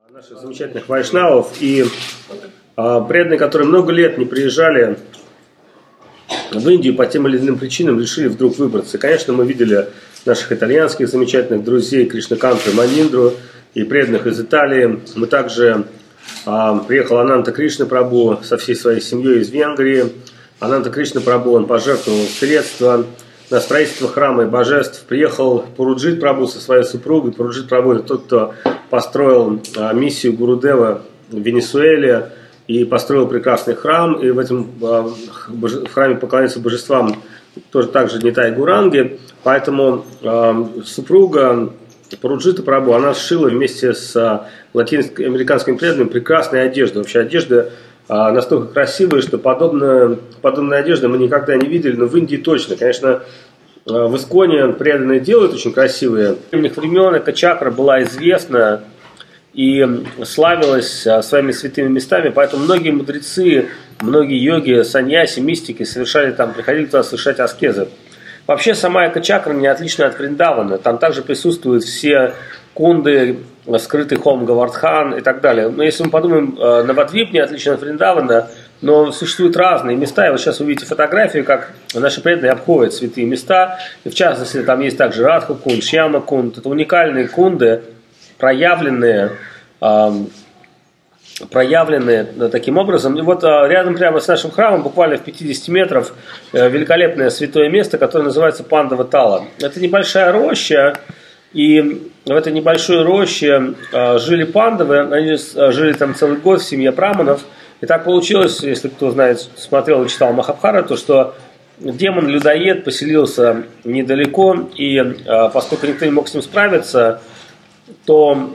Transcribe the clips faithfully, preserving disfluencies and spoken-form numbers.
Наших замечательных вайшнавов и а, преданные, которые много лет не приезжали в Индию по тем или иным причинам, решили вдруг выбраться. И, конечно, мы видели наших итальянских замечательных друзей Кришнаканту и Маниндру и преданных из Италии. Мы также а, приехал Ананта Кришна Прабху со всей своей семьей из Венгрии. Ананта Кришна Прабху, он пожертвовал средства на строительство храма и божеств. Приехал Пуруджит Прабху со своей супругой. Пуруджит Прабху — это тот, кто построил а, миссию Гурудева в Венесуэле и построил прекрасный храм. И в этом а, в храме поклоняются божествам тоже также Нитай Гуранги. Поэтому а, супруга Пуруджита Прабху, она сшила вместе с а, латиноамериканским преданным прекрасные одежды. Вообще одежда а, настолько красивая, что подобная, подобная одежда мы никогда не видели, но в Индии точно. Конечно, в Исконе преданные делают очень красивые. В древних времен эта чакра была известна и славилась своими святыми местами, поэтому многие мудрецы, многие йоги, саньяси, мистики совершали там, приходили туда совершать аскезы. Вообще сама эта чакра не отлична от Вриндавана. Там также присутствуют все кунды, скрытый хом Гавардхан и так далее. Но если мы подумаем, Навадвип не отличен от Вриндавана, но существуют разные места, и вот сейчас вы видите фотографию, как наши преданные обходят святые места, и в частности там есть также Радха Кунд, Шьяма Кунд, это уникальные кунды, проявленные, э, проявленные таким образом. И вот э, рядом прямо с нашим храмом, буквально в пятидесяти метрах, э, великолепное святое место, которое называется Пандава Тала. Это небольшая роща, и в этой небольшой роще э, жили пандавы, они э, жили там целый год в семье браманов. И так получилось, если кто знает, смотрел и читал Махабхарату, что демон-людоед поселился недалеко, и э, поскольку никто не мог с ним справиться, то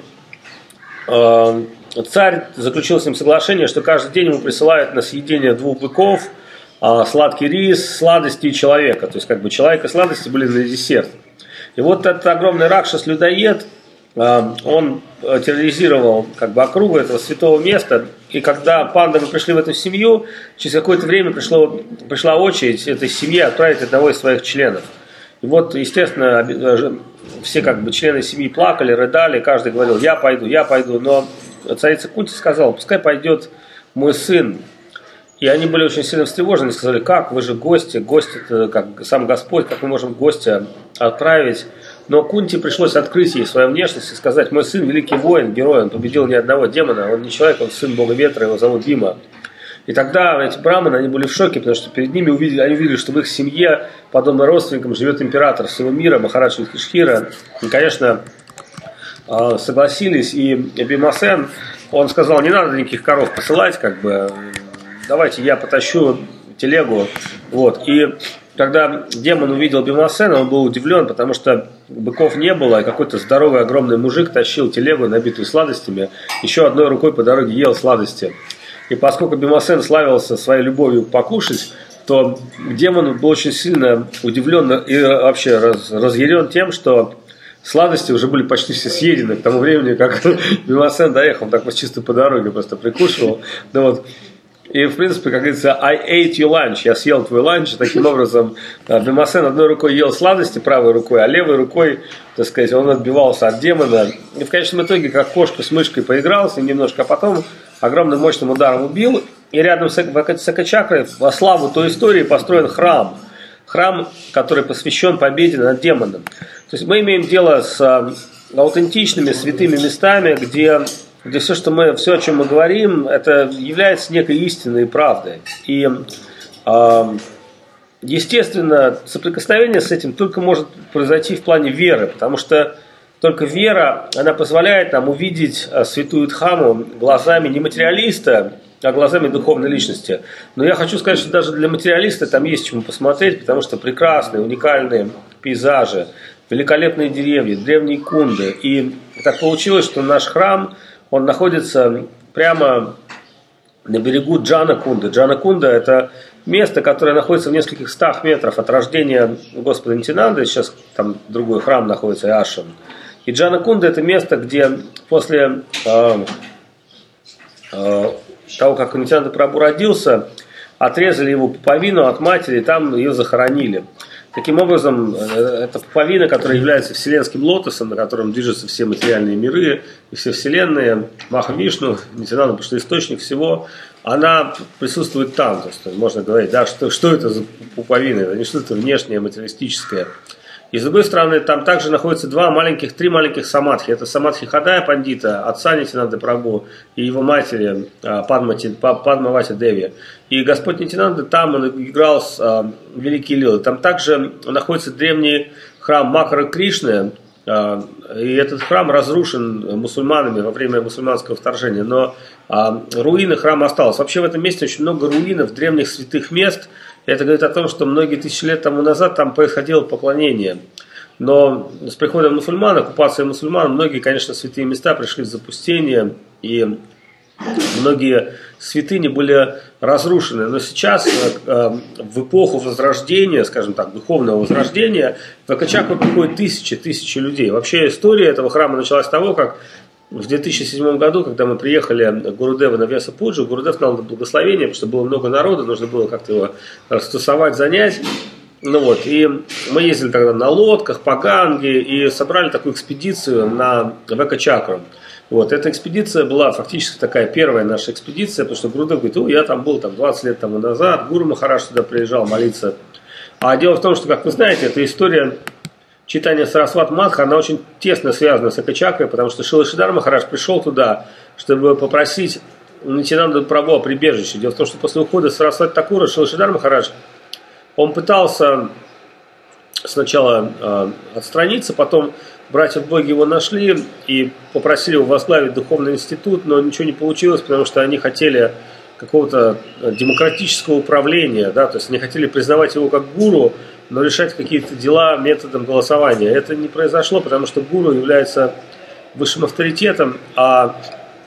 э, царь заключил с ним соглашение, что каждый день ему присылают на съедение двух быков, э, сладкий рис, сладости и человека. То есть как бы человек и сладости были на десерт. И вот этот огромный ракшас-людоед, он терроризировал как бы округу этого святого места, и когда пандавы пришли в эту семью, через какое-то время пришло, пришла очередь этой семьи отправить одного из своих членов. И вот, естественно, все как бы члены семьи плакали, рыдали, каждый говорил: я пойду, я пойду, но царица Кунти сказала: пускай пойдет мой сын. И они были очень сильно встревожены, сказали: как, вы же гости, гость это как сам Господь, как мы можем гостя отправить? Но Кунти пришлось открыть ей свою внешность и сказать: мой сын великий воин, герой, он победил ни одного демона, он не человек, он сын бога ветра, его зовут Бима. И тогда эти браманы, они были в шоке, потому что перед ними увидели, они увидели, что в их семье, подобно родственникам, живет император всего мира, Махарадж Юдхиштхира. И, конечно, согласились, и Бимасен, он сказал: не надо никаких коров посылать, как бы, давайте я потащу телегу. Вот. И когда демон увидел Бимасена, он был удивлен, потому что быков не было, и какой-то здоровый огромный мужик тащил телегу, набитую сладостями, еще одной рукой по дороге ел сладости. И поскольку Бимасен славился своей любовью покушать, то демон был очень сильно удивлен и вообще раз, разъярен тем, что сладости уже были почти все съедены к тому времени, как Бимасен доехал, так вот чисто по дороге просто прикушивал. Ну, вот. И, в принципе, как говорится, I ate your lunch, я съел твой ланч. Таким образом, Бимасен одной рукой ел сладости, правой рукой, а левой рукой, так сказать, он отбивался от демона. И в конечном итоге, как кошка с мышкой, поигрался немножко, а потом огромным мощным ударом убил. И рядом с Экачакрой во славу той истории построен храм. Храм, который посвящен победе над демоном. То есть мы имеем дело с аутентичными святыми местами, где... где все, что мы, все, о чем мы говорим, это является некой истинной и правдой. И, э, естественно, соприкосновение с этим только может произойти в плане веры, потому что только вера, она позволяет нам увидеть святую Дхаму глазами не материалиста, а глазами духовной личности. Но я хочу сказать, что даже для материалиста там есть чему посмотреть, потому что прекрасные, уникальные пейзажи, великолепные деревья, древние кунды. И так получилось, что наш храм, он находится прямо на берегу Джана-Кунды. Джана-Кунда — это место, которое находится в нескольких стах метров от рождения Господа Нитянанды. Сейчас там другой храм находится, Ашан. И Джана-Кунда — это место, где после э, э, того, как Нитянанда Прабху родился, отрезали его пуповину от матери, и там ее захоронили. Таким образом, это пуповина, которая является вселенским лотосом, на котором движутся все материальные миры, и все вселенные, Маха-Вишну, Нитянанда, потому что источник всего, она присутствует там. То есть можно говорить, да, что, что это за пуповина, это не что-то внешнее, материалистическое. И с другой стороны, там также находятся два маленьких, три маленьких самадхи. Это самадхи Хадая Пандита, отца Нитянанды Прабху, и его матери Падмати, Падмавати Деви. И Господь Нитянанда, там он играл с а, великие лилы. Там также находится древний храм Макара Кришны. А, и этот храм разрушен мусульманами во время мусульманского вторжения. Но а, руины храма осталось. Вообще в этом месте очень много руинов, древних святых мест. Это говорит о том, что многие тысячи лет тому назад там происходило поклонение. Но с приходом мусульман, оккупацией мусульман, многие, конечно, святые места пришли в запустение, и многие святыни были разрушены. Но сейчас, в эпоху возрождения, скажем так, духовного возрождения, в Экачакру приходят тысячи, тысячи людей. Вообще история этого храма началась с того, как в две тысячи седьмом году, когда мы приехали к Гурудеву на Вьяса-Пуджу, Гурудев дал благословение, потому что было много народа, нужно было как-то его растусовать, занять. Ну вот, и мы ездили тогда на лодках по Ганге и собрали такую экспедицию на Экачакру. Вот, эта экспедиция была фактически такая первая наша экспедиция, потому что Гурудев говорит, ну, я там был там, двадцать лет тому назад, Гуру Махарадж туда приезжал молиться. А дело в том, что, как вы знаете, эта история читание Сарасват Мадха, она очень тесно связана с Экачакрой, потому что Шрила Шридар Махарадж пришел туда, чтобы попросить Нитянанду Прабху о прибежище. Дело в том, что после ухода Сарасвати Такура Шрила Шридар Махарадж, он пытался сначала э, отстраниться, потом братья в Боге его нашли и попросили его возглавить духовный институт, но ничего не получилось, потому что они хотели какого-то демократического управления, да, то есть они хотели признавать его как гуру, но решать какие-то дела методом голосования. Это не произошло, потому что гуру является высшим авторитетом, а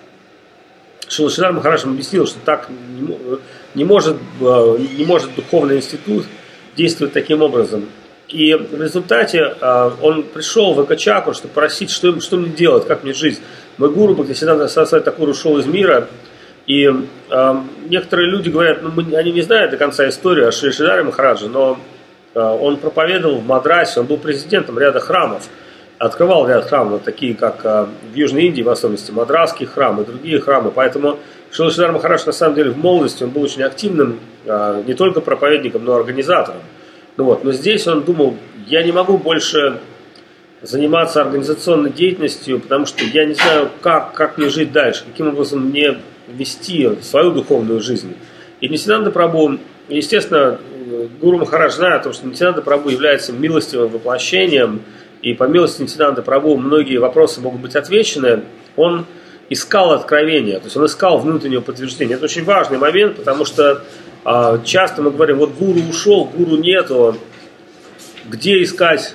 Шрила Шридар Махарадж объяснил, что так не, не, может, не может духовный институт действовать таким образом. И в результате он пришел в Экачакру, чтобы просить, что, что мне делать, как мне жить. Мой гуру Бхактисиданта Сарасвати Такур ушел из мира, и э, некоторые люди говорят, ну, мы, они не знают до конца историю о Шрила Шридаре Махараджа, но он проповедовал в Мадрасе, он был президентом ряда храмов, открывал ряд храмов, такие как в Южной Индии, в особенности Мадрасский храм и другие храмы. Поэтому Шрила Шридар Махарадж на самом деле в молодости он был очень активным, не только проповедником, но и организатором. Ну вот, но здесь он думал, я не могу больше заниматься организационной деятельностью, потому что я не знаю, как, как мне жить дальше, каким образом мне вести свою духовную жизнь. И Нитянанда Прабху, естественно, Гуру Махарадж знает о том, что Нитянанда Прабху является милостивым воплощением, и по милости Нитянанда Прабху многие вопросы могут быть отвечены. Он искал откровения, то есть он искал внутреннего подтверждения. Это очень важный момент, потому что а, часто мы говорим, вот гуру ушел, гуру нету, где искать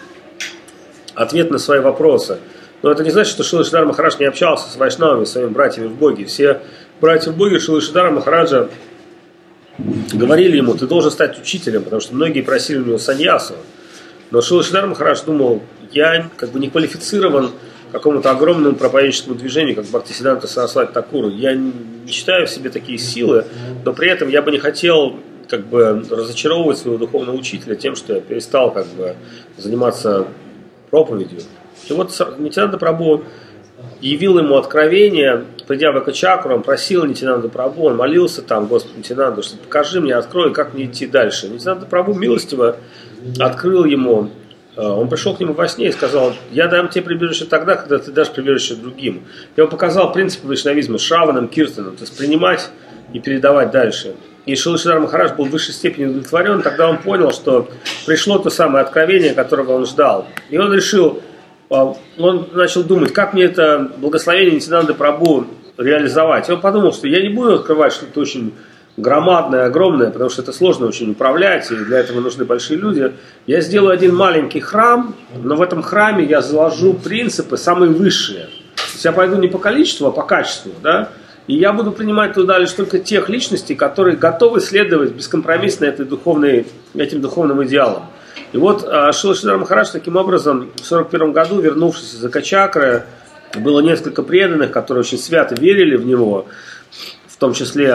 ответ на свои вопросы. Но это не значит, что Шрила Шридар Махарадж не общался с вайшнавами, своими братьями в Боге. Все братья в Боге Шрила Шридара Махараджа говорили ему, ты должен стать учителем, потому что многие просили у него саньясу. Но Шрила Шридар Махарадж думал, я как бы не квалифицирован к какому-то огромному проповедническому движению, как Бхактисиданта Сарасвати Такуру. Я не считаю в себе такие силы, но при этом я бы не хотел как бы разочаровывать своего духовного учителя тем, что я перестал как бы заниматься проповедью. И вот Нитянанда Прабху явил ему откровение, придя в Экачакру, он просил Нитянанда Прабху, он молился там, Господи Нитянанда, что покажи мне, открой, как мне идти дальше. Нитянанда Прабху милостиво открыл ему, он пришел к нему во сне и сказал, я дам тебе прибежище тогда, когда ты дашь прибежище другим. И он показал принципы вайшнавизма, шраванам, киртанам, то есть принимать и передавать дальше. И Шрила Шридар Махарадж был в высшей степени удовлетворен, тогда он понял, что пришло то самое откровение, которого он ждал. И он решил, он начал думать, как мне это благословение Нитянанды Прабху реализовать. И он подумал, что я не буду открывать что-то очень громадное, огромное, потому что это сложно очень управлять, и для этого нужны большие люди. Я сделаю один маленький храм, но в этом храме я заложу принципы самые высшие. То есть я пойду не по количеству, а по качеству, да? И я буду принимать туда лишь только тех личностей, которые готовы следовать бескомпромиссно этой духовной, этим духовным идеалам. И вот Шрила Шридар Махарадж таким образом в сорок первом году, вернувшись из Экачакры, было несколько преданных, которые очень свято верили в него, в том числе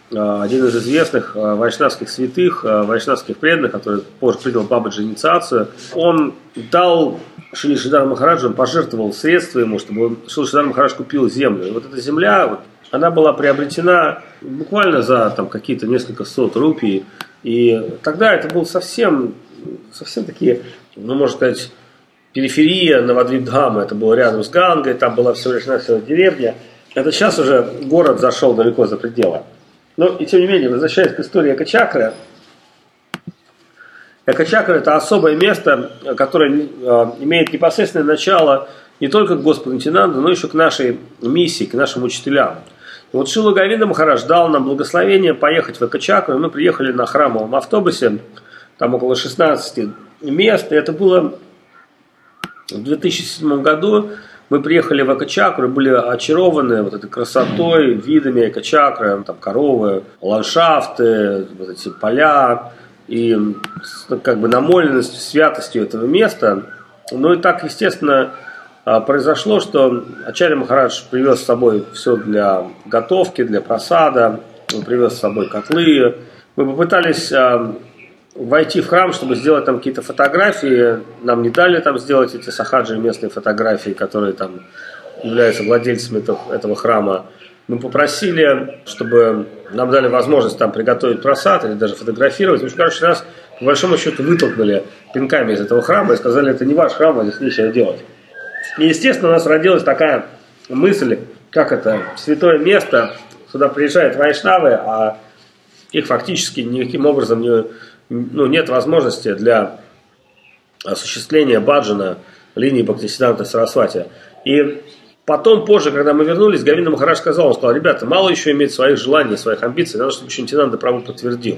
один из известных вайшнавских святых, вайшнавских преданных, который позже принял Бабаджи инициацию, он дал Шрила Шридхара Махараджу, он пожертвовал средства ему, чтобы Шрила Шридхар Махарадж купил землю. И вот эта земля, вот, она была приобретена буквально за там, какие-то несколько сот рупий. И тогда это был совсем, совсем такие, ну, можно сказать, периферия Навадвипдхамы. Это было рядом с Гангой, там была всего лишь навсего деревня. Это сейчас уже город зашел далеко за пределы. Но и тем не менее, возвращаясь к истории Экачакры, Экачакра – это особое место, которое э, имеет непосредственное начало не только к Господу Нитьянанде, но еще к нашей миссии, к нашим учителям. И вот Шрила Говинда Махарадж дал нам благословение поехать в Экачакру, и мы приехали на храмовом автобусе, там около шестнадцати мест, и это было в две тысячи седьмом году. Мы приехали в Экачакру, были очарованы вот этой красотой, видами Экачакры, там коровы, ландшафты, вот эти поля и как бы намоленность, святостью этого места. Ну и так, естественно, произошло, что Ачарья Махарадж привез с собой все для готовки, для просада, он привез с собой котлы. Мы попытались войти в храм, чтобы сделать там какие-то фотографии. Нам не дали там сделать эти сахаджи, местные фотографии, которые там являются владельцами этого, этого храма. Мы попросили, чтобы нам дали возможность там приготовить просад или даже фотографировать. В общем, короче, нас по большому счету вытолкнули пинками из этого храма и сказали, это не ваш храм, а здесь нечего делать. И, естественно, у нас родилась такая мысль, как это, святое место, сюда приезжают вайшнавы, а их фактически никаким образом не... Ну, нет возможности для осуществления баджана линии Бхактисиданта Сарасвати. И потом, позже, когда мы вернулись, Говинда Махарадж сказал, он сказал, ребята, мало еще иметь своих желаний, своих амбиций, надо, чтобы еще Нитьянанда Прабху подтвердил.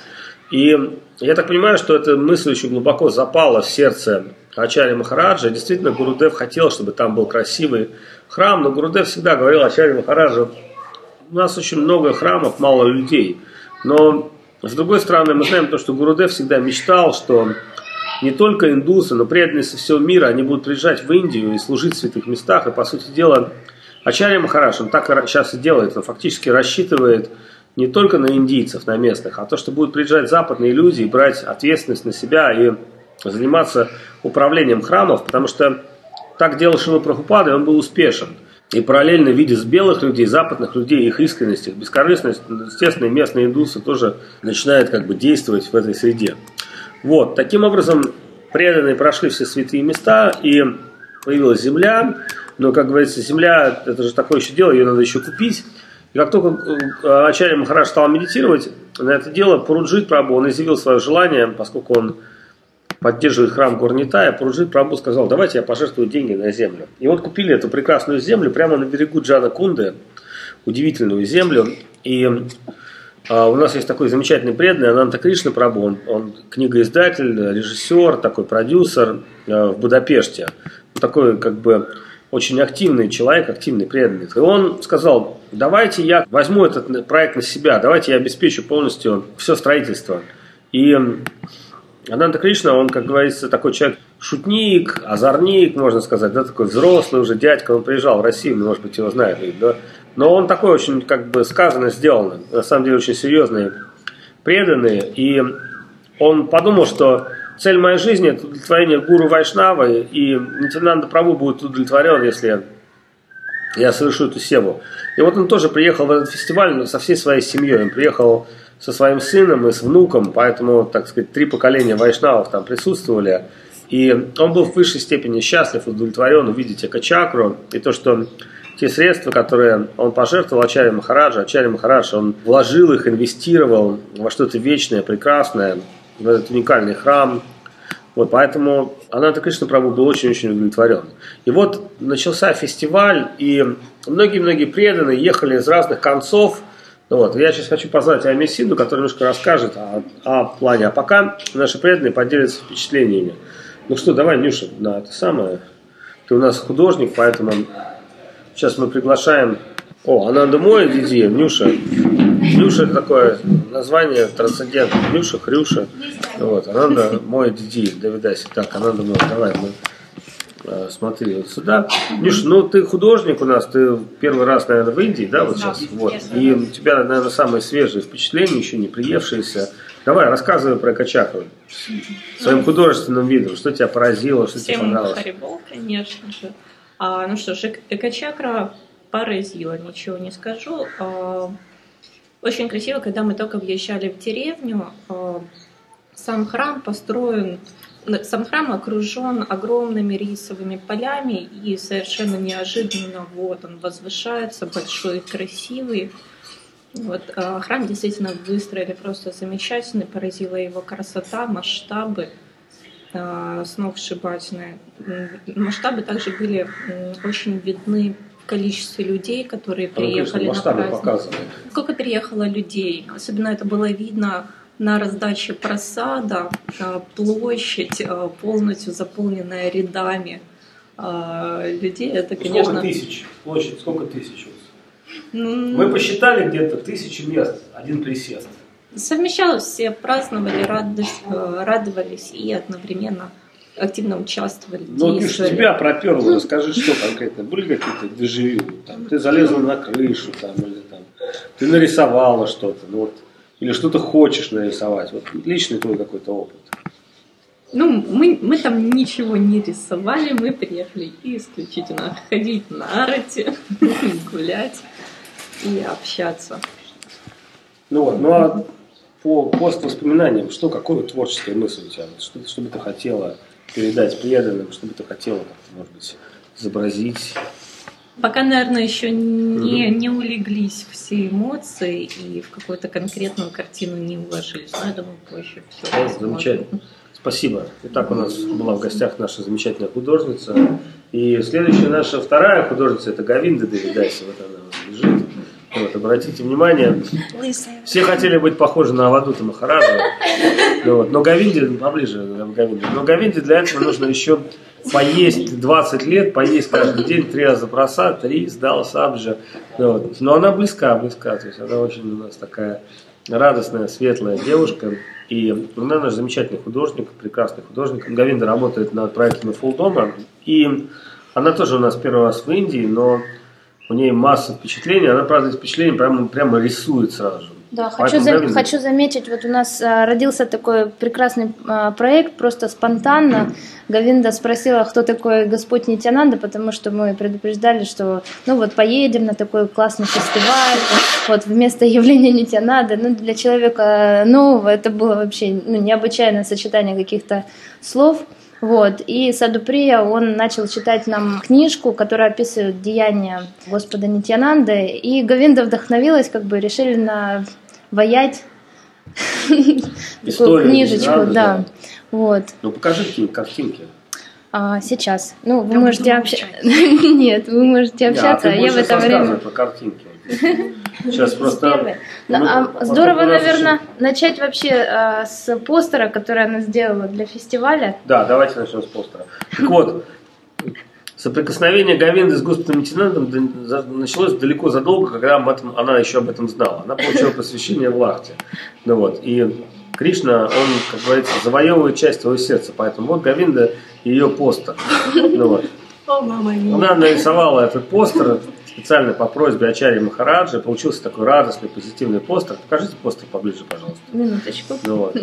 И я так понимаю, что эта мысль очень глубоко запала в сердце Ачарьи Махараджа. Действительно, Гурудев хотел, чтобы там был красивый храм, но Гурудев всегда говорил Ачарье Махараджу, у нас очень много храмов, мало людей, но... С другой стороны, мы знаем то, что Гурудев всегда мечтал, что не только индусы, но преданные со всего мира, они будут приезжать в Индию и служить в святых местах. И, по сути дела, Ачарья Махарадж, он так сейчас и делает, он фактически рассчитывает не только на индийцев, на местных, а то, что будут приезжать западные люди и брать ответственность на себя и заниматься управлением храмов, потому что так делал Шрила Прабхупада, и он был успешен. И параллельно, видя с белых людей, западных людей, их искренность, их бескорыстность, естественно, местные индусы тоже начинают как бы действовать в этой среде. Вот, таким образом, преданные прошли все святые места, и появилась земля. Но, как говорится, земля, это же такое еще дело, ее надо еще купить. И как только Ачарья Махарадж стал медитировать на это дело, Пуруджит Прабху, он изъявил свое желание, поскольку он поддерживает храм Гурнитая, Пуруджит Прабху сказал, давайте я пожертвую деньги на землю. И вот купили эту прекрасную землю прямо на берегу Джана-Кунды, удивительную землю. И а, у нас есть такой замечательный преданный Ананта Кришна Прабху, он, он книгоиздатель, режиссер, такой продюсер а, в Будапеште. Он такой как бы очень активный человек, активный преданный. И он сказал, давайте я возьму этот проект на себя, давайте я обеспечу полностью все строительство. И Ананта Кришна, он, как говорится, такой человек, шутник, озорник, можно сказать, да, такой взрослый уже дядька, он приезжал в Россию, может быть, его знает, да, но он такой очень, как бы, сказано, сделано, на самом деле, очень серьезный, преданный, и он подумал, что цель моей жизни – это удовлетворение гуру Вайшнавы, и Нитьянанда Прабху будет удовлетворен, если я совершу эту севу. И вот он тоже приехал в этот фестиваль со всей своей семьей, он приехал со своим сыном и с внуком, поэтому, так сказать, три поколения вайшнавов там присутствовали. И он был в высшей степени счастлив, удовлетворен увидеть Экачакру. И то, что те средства, которые он пожертвовал Ачарье Махараджа, Ачарья Махарадж, он вложил их, инвестировал во что-то вечное, прекрасное, в этот уникальный храм. Вот, поэтому Ананта Кришна Прабху был очень-очень удовлетворен. И вот начался фестиваль, и многие-многие преданные ехали из разных концов. Вот. Я сейчас хочу позвать Ами Синду, который немножко расскажет о, о плане. А пока наши преданные поделятся впечатлениями. Ну что, давай, Нюша, на это самое. Ты у нас художник, поэтому сейчас мы приглашаем... О, Ананда Мой Диди, Нюша. Нюша — это такое название трансцендентное. Нюша, Хрюша. Вот, Ананда Мой Диди, Давидаси. Так, Ананда Мой, давай. Мы... Смотри, вот сюда. Миш, ну ты художник у нас, ты первый раз, наверное, в Индии, да, вот сейчас? Вот. И у тебя, наверное, самые свежие впечатления, еще не приевшиеся. Давай, рассказывай про экочакру своим художественным видом. Что тебя поразило, что тебе понравилось? Харибол, конечно же. А, ну что ж, экочакра поразила, ничего не скажу. А, очень красиво, когда мы только въезжали в деревню, а, сам храм построен, сам храм окружен огромными рисовыми полями, и совершенно неожиданно вот он возвышается, большой, красивый. Вот, а, храм действительно выстроили просто замечательный, поразила его красота, масштабы, а, сногсшибательные. Масштабы также были очень видны в количестве людей, которые приехали ну, на праздник. Показывали. Сколько приехало людей, особенно это было видно на раздаче просада, площадь полностью заполненная рядами людей. Это, конечно... Сколько тысяч? Площадь, сколько тысяч? Ну... Мы посчитали где-то тысячи мест, один присест. Совмещалось, все праздновали, радовались, радовались и одновременно активно участвовали. Ну, ты же тебя проперло, расскажи, что конкретно. Были какие-то дежавю? Там, ты залезла на крышу, там, или там, ты нарисовала что-то, ну, вот, или что-то хочешь нарисовать. Вот личный твой какой-то опыт. Ну, мы, мы там ничего не рисовали, мы приехали исключительно ходить на арте, гулять и общаться. Ну вот, ну а по поствоспоминаниям, что, какое творческая мысль у тебя? Что, что бы ты хотела передать преданным, что бы ты хотела, может быть, изобразить? Пока, наверное, еще не, не улеглись все эмоции и в какую-то конкретную картину не уложились. Но я думаю, позже все. Да, замечательно. Спасибо. Итак, у нас была в гостях наша замечательная художница. И следующая наша вторая художница — это Говинда Девидаси. Вот она вот лежит. Вот, обратите внимание, все хотели быть похожи на Авадута Махараджа, ну, вот, но Говинде, поближе к Говинде, но Говинде для этого нужно еще поесть двадцать лет, поесть каждый день, три раза просад, три, сдал сабджа, ну, вот. Но она близка, близка, то есть она очень у нас такая радостная, светлая девушка, и она наш замечательный художник, прекрасный художник. Говинда работает над проектами Фулдома, и она тоже у нас первый раз в Индии, но у нее масса впечатлений, она, правда, впечатление прямо, прямо рисует сразу же. Да, хочу, за, хочу заметить, вот у нас а, родился такой прекрасный а, проект, просто спонтанно. Говинда спросила, кто такой Господь Нитьянанда, потому что мы предупреждали, что ну вот поедем на такой классный фестиваль, вот вместо явления Нитьянанды. Ну, для человека нового это было вообще ну, необычайное сочетание каких-то слов. Вот. И Садуприя, он начал читать нам книжку, которая описывает деяния Господа Нитьянанды. И Говинда вдохновилась, как бы решили наваять такую книжечку. Да, да. Да. Вот. Ну покажи какие-нибудь картинки. А, сейчас. Ну, вы можете общаться. Нет, вы можете общаться, а я в это время. Про картинки. Сейчас просто... Ну, а здорово, наверное, начать вообще а, с постера, который она сделала для фестиваля. Да, давайте начнем с постера. Так вот, соприкосновение Говинды с Господом Нитьянандом началось далеко задолго, когда об этом, она еще об этом знала. Она получила посвящение в Лахте. Ну, вот, и Кришна, он, как говорится, завоевывает часть твоего сердца. Поэтому вот Говинда и ее постер. Ну, вот. Она нарисовала этот постер специально по просьбе Ачарьи Махараджа. Получился такой радостный, позитивный постер. Покажите постер поближе, пожалуйста. Минуточку. Ну, вот.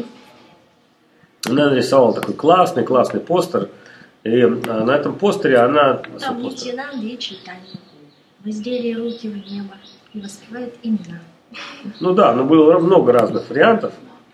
Она нарисовала такой классный, классный постер. И а, на этом постере она... Там Нитьянанда и Чайтанья. Воздели руки в небо и воспевает имена. Ну да, но было много разных вариантов.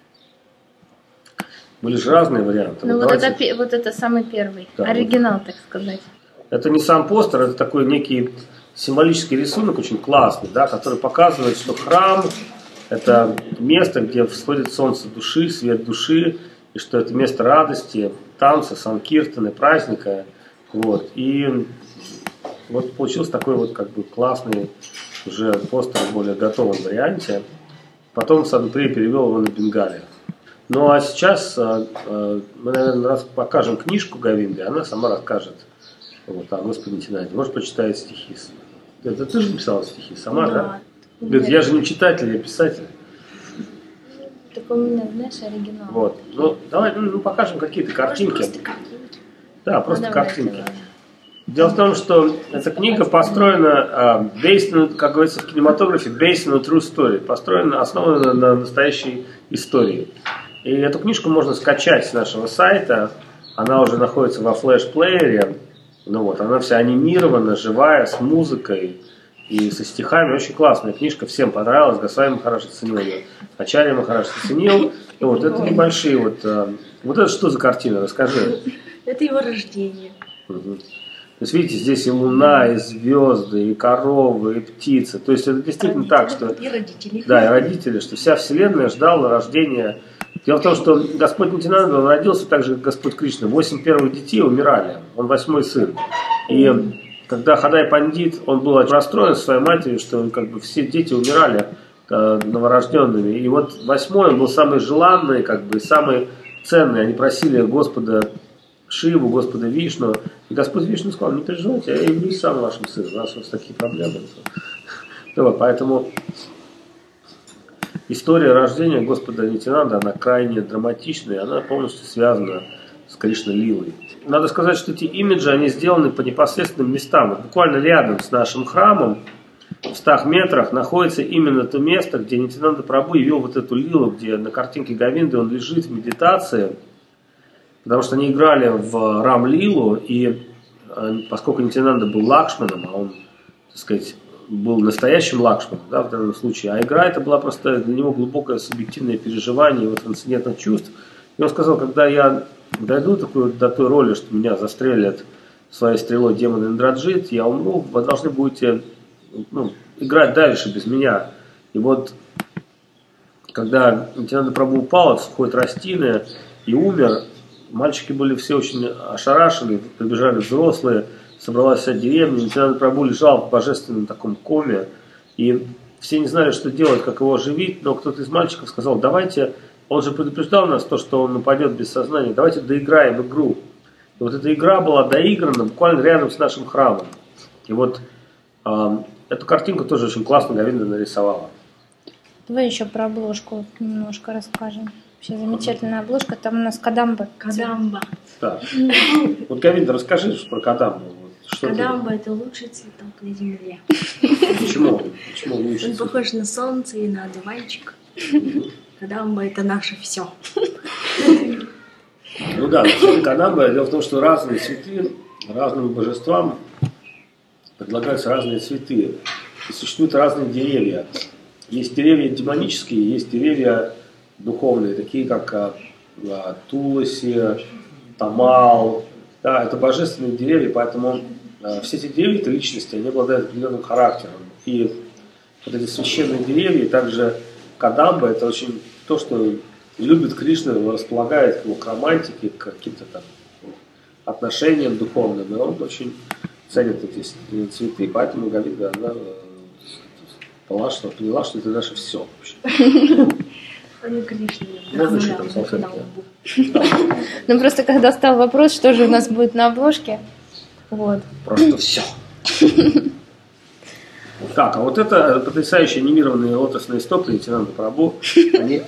Были же разные варианты. Ну вот, вот, это, вот это самый первый. Да, оригинал, вот. Так сказать. Это не сам постер, это такой некий символический рисунок, очень классный, да, который показывает, что храм – это место, где всходит солнце души, свет души, и что это место радости, танца, санкиртаны, праздника. Вот. И вот получился такой вот как бы классный уже постер в более готовом варианте. Потом Садуприя перевел его на бенгале. Ну а сейчас мы, наверное, раз покажем книжку Говинды, она сама расскажет вот, о Господе Нитьянанде. Может, почитает стихи. Это ты же написала стихи сама, да? да? Говорит, я же не читатель, я писатель. Так у меня, знаешь, оригинал. Вот. Ну, давай ну, покажем какие-то картинки. Просто картинки. Да, просто ну, картинки. Давай. Дело в том, что эта книга построена, based on, как говорится в кинематографе, based on a true story, построена, основана на настоящей истории. И эту книжку можно скачать с нашего сайта, она уже находится во флеш-плеере, ну вот, она вся анимирована, живая, с музыкой и со стихами, очень классная книжка, всем понравилась, Гасвами Махарадж оценил ее, Ачарья Махарадж оценил, и вот это небольшие вот, вот это что за картина, расскажи. Это его рождение. Угу. То есть, видите, здесь и луна, и звезды, и коровы, и птицы. То есть, это действительно Родители, так, что... И родители. Да, и родители, что вся Вселенная ждала рождения. Дело в том, что Господь Нитянанда, он родился так же, как Господь Кришна. Восемь первых детей умирали. Он восьмой сын. И когда Хадай Пандит, он был расстроен своей матерью, что как бы все дети умирали э, новорожденными. И вот восьмой, он был самый желанный, как бы, самый ценный. Они просили Господа Шиву, Господа Вишну. И Господь Вишну сказал: не переживайте, я явлюсь сам вашим сыном, у нас у вас такие проблемы. Вот, поэтому история рождения Господа Нитянанда, она крайне драматичная, она полностью связана с Кришна-лилой. Надо сказать, что эти имиджи, они сделаны по непосредственным местам. Вот буквально рядом с нашим храмом, в стах метрах, находится именно то место, где Нитянанда Прабху явил вот эту лилу, где на картинке Говинды он лежит в медитации. Потому что они играли в Рам-лилу, и поскольку Нитянанда был Лакшманом, а он, так сказать, был настоящим Лакшманом, да, в данном случае, а игра это была просто для него глубокое субъективное переживание его трансцендентных чувств. И он сказал: когда я дойду такую, до той роли, что меня застрелят своей стрелой демон Индраджит, я умру, вы должны будете, ну, играть дальше без меня. И вот, когда Нитянанда Прабху упал от сухой тростины и умер, мальчики были все очень ошарашены, прибежали взрослые, собралась вся деревня, Нитянанда Прабху лежал в божественном таком коме, и все не знали, что делать, как его оживить, но кто-то из мальчиков сказал: давайте, он же предупреждал нас, то, что он нападет без сознания, давайте доиграем игру. И вот эта игра была доиграна буквально рядом с нашим храмом. И вот э, эту картинку тоже очень классно Говинда нарисовала. Давай еще про обложку немножко расскажем. Вообще замечательная обложка, там у нас Кадамба. Кадамба. Да. Вот, Говинда, расскажи про Кадамбу. Что Кадамба ты... это лучший цветок на земле. Почему? Почему лучший Он цветок? похож на солнце и на одуванчик. Кадамба это наше все. Ну да, цветы Кадамба, дело в том, что разные цветы разным божествам предлагаются разные цветы. И существуют разные деревья. Есть деревья демонические, есть деревья духовные, такие как а, Туласи, Тамал. Да, это божественные деревья, поэтому а, все эти деревья, это личности, они обладают определенным характером. И вот эти священные деревья, также Кадамба, это очень то, что любит Кришна, его располагает его к романтике, к каким-то там отношениям духовным. И он очень ценит эти цветы. Поэтому Говинда, она поняла, что, поняла, что это наше все вообще. Ну, Кришна. Можно еще там салфетки? Ну просто когда стал вопрос, что же у нас будет на обложке, вот. Просто все. Так, а вот это потрясающие анимированные лотосные стопы Нитянанда Прабху, они...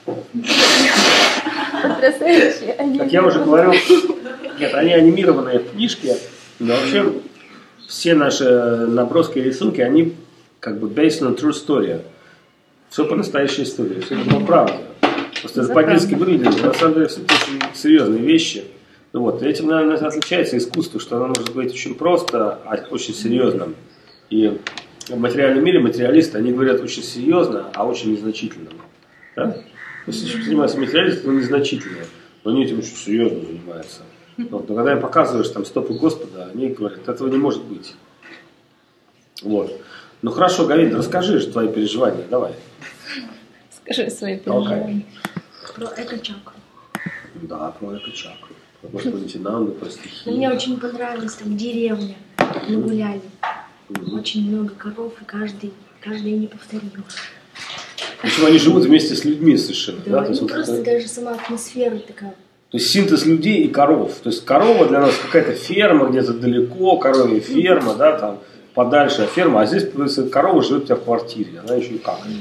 Потрясающие. Как я уже говорил, нет, они анимированные в книжке, но вообще все наши наброски и рисунки, они как бы based on true story. Все по настоящей истории, все это по правде. Просто это по-детски выглядит, но на самом деле все это очень серьезные вещи. Вот. Этим, наверное, отличается искусство, что оно может быть очень просто, а очень серьезным. И в материальном мире материалисты, они говорят очень серьезно, а очень незначительно. Да? То есть, если занимаются материалисты, то незначительно, но они этим очень серьезно занимаются. Вот. Но когда им показываешь там стопы Господа, они говорят: этого не может быть. Вот. Ну хорошо, Говинда, расскажи же твои переживания, давай. Скажи свои переживания. Про эко-чакру. Да, про эко-чакру. Про Господа Нитянанду, про стихи. Мне очень понравилось, там деревня. Мы гуляли. Очень много коров, и каждый, каждый неповторим. Причем они живут вместе с людьми совершенно. Да, Да? ну То есть, вот просто это... даже сама атмосфера такая. То есть синтез людей и коров. То есть корова для нас какая-то ферма где-то далеко, коровья ферма, да, там подальше от фермы, а здесь корова живет у тебя в квартире, она еще и какает.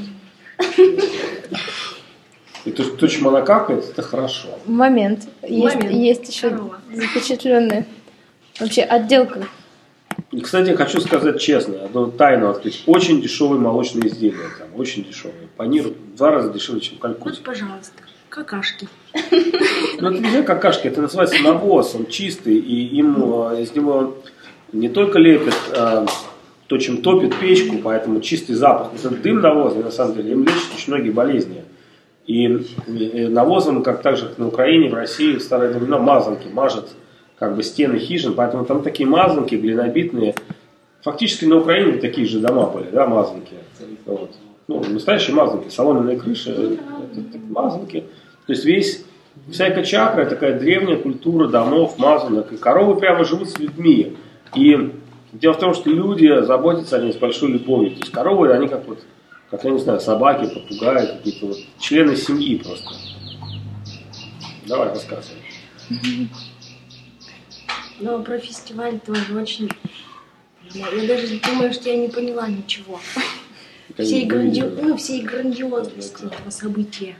И то, то, чем она какает, это хорошо. Момент. Есть, Момент. есть еще Корова. запечатленная вообще отделка И, кстати, хочу сказать честно, одну тайну открыть. Очень дешевые молочные изделия там, очень дешевые. Панир в два раза дешевле, чем в Калькутте. Вот, пожалуйста, какашки. Ну, это не какашки, это называется навоз, он чистый, и им из него не только лепят а, то, чем топит печку, поэтому чистый запах. Это дым навозный, на самом деле, им лечит очень многие болезни. И, и навозом, как так же, как на Украине, в России, в старые времена, мазанки мажут как бы стены хижин, поэтому там такие мазанки глинобитные. Фактически на Украине такие же дома были, да, мазанки. Вот. Ну, настоящие мазанки, соломенные крыши, это, это мазанки. То есть весь, вся эко-чакра, такая древняя культура домов, мазанок. И коровы прямо живут с людьми. И дело в том, что люди заботятся о них с большой любовью. То есть коровы, они как вот, как я не знаю, собаки, попугаи, какие-то вот члены семьи просто. Давай, рассказывай. Но про фестиваль тоже очень... Я, я даже думаю, что я не поняла ничего. Всей, гранди... ну, всей грандиозности этого события.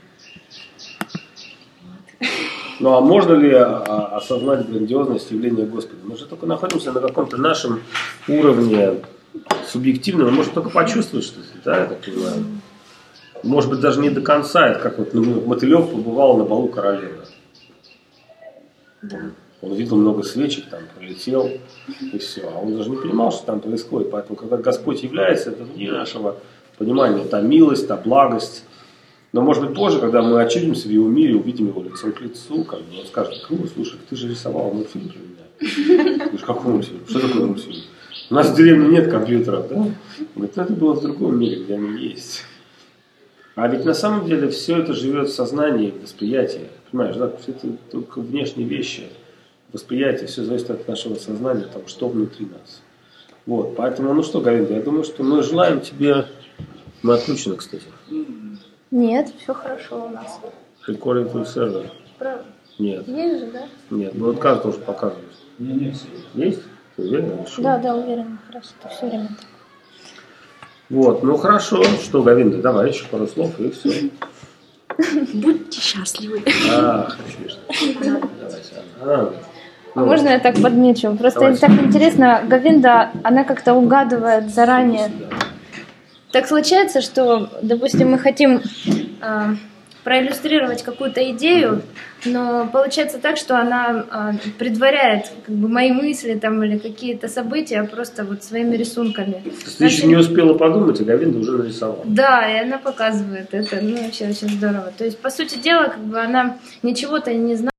Ну а можно ли а, осознать грандиозность явления Господа? Мы же только находимся на каком-то нашем уровне субъективного, мы можем только почувствовать что-то, да, я так понимаю. Может быть, даже не до конца, это как вот ну, Мотылев побывал на балу королевы. Да. Он видел много свечек, там пролетел, и все. А он даже не понимал, что там происходит. Поэтому, когда Господь является, это вне нашего понимания. Та милость, та благость. Но, может быть, позже, когда мы очутимся в его мире, увидим его лицом к лицу, как бы, он скажет: Кру, слушай, ты же рисовал мультфильм для меня. Я говорю: какой мультфильм? Что такое мультфильм? У нас в деревне нет компьютеров, да? Он говорит: это было в другом мире, где они есть. А ведь на самом деле все это живет в сознании, в восприятии. Понимаешь, да? Все это только внешние вещи. Восприятие, все зависит от нашего сознания, того, что внутри нас. Вот, поэтому, ну что, Галина, я думаю, что мы желаем тебе... Мы отключены, кстати. Нет, все хорошо у нас. Recording full server. Правда? Нет. Есть же, да? Нет, ну вот карта уже показывает. Есть? Ты уверен? Да, да, уверена. Хорошо, это все время так. Вот, ну хорошо. Что, Говинда, давай еще пару слов и все. Будьте счастливы. А, хочу. Давайте. А, ну, Можно я так подмечу? Просто давайте. Так интересно, Говинда, она как-то угадывает заранее. Так случается, что, допустим, мы хотим э, проиллюстрировать какую-то идею, но получается так, что она э, предваряет как бы мои мысли там, или какие-то события просто вот своими рисунками. Ты еще не успела подумать, а Говинда уже нарисовала. Да, и она показывает это, ну вообще очень здорово. То есть, по сути дела, как бы она ничего-то не знает.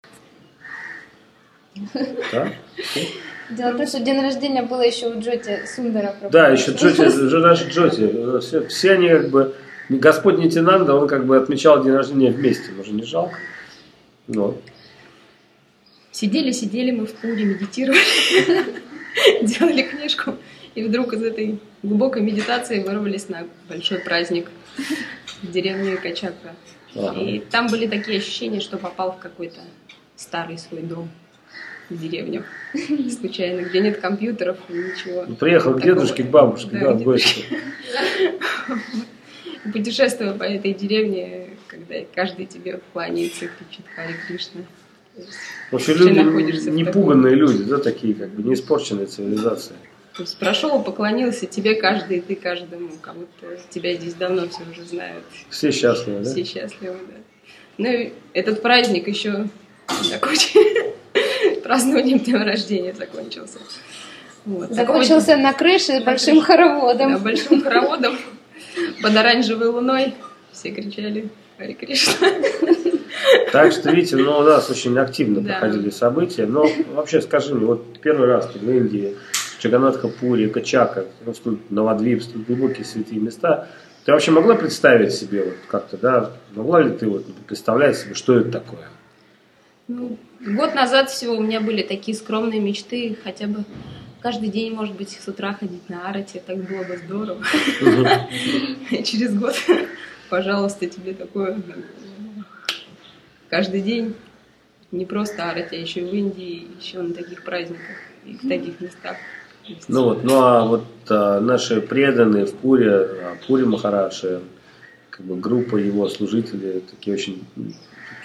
Да? Дело в том, что день рождения было еще у Джоти Сундара. Да, еще Джоти, уже наш Джоти. Все, все они как бы... Господь Нитянанда, он как бы отмечал день рождения вместе. Может, не жалко? Но. Сидели, сидели мы в пуре, медитировали, делали книжку, и вдруг из этой глубокой медитации вырвались на большой праздник в деревню Эко-чакра. Ага. И там были такие ощущения, что попал в какой-то старый свой дом в деревню. Случайно, где нет компьютеров и ничего. Приехал к такого. дедушке, к бабушке, Да, да, к в гости. Путешествуя по этой деревне, когда каждый тебе кланяется, кричит Харе Кришна. В общем, Вообще люди, находишься в не таком- пуганные люди, да, такие, как бы, не испорченные цивилизацией. То есть прошел, поклонился тебе каждый, ты каждому, кого-то тебя здесь давно все уже знают. Все счастливы, да? Все счастливы, да. Ну и этот праздник еще закончился. Празднованием дня рождения закончился. Вот. Закончился на крыше На большим крыше. хороводом. Да, большим хороводом под оранжевой луной. Все кричали Харе Кришна. Так что, видите, ну, у нас очень активно Да. проходили события. Но вообще, скажи мне, вот первый раз ты в Индии, Чаганатха-Пури, Эко-чакра, просто Навадвип, глубокие святые места. Ты вообще могла представить себе вот как-то, да? Могла ли ты вот представлять себе, что это такое? Ну, год назад всего у меня были такие скромные мечты, хотя бы каждый день, может быть, с утра ходить на арати, так было бы здорово. Через год, пожалуйста, тебе такое каждый день, не просто арати, а еще и в Индии, еще на таких праздниках и в таких местах. Ну вот, ну а вот а, наши преданные в Пуре, а, Пури Махараджи, как бы группа его служителей, такие очень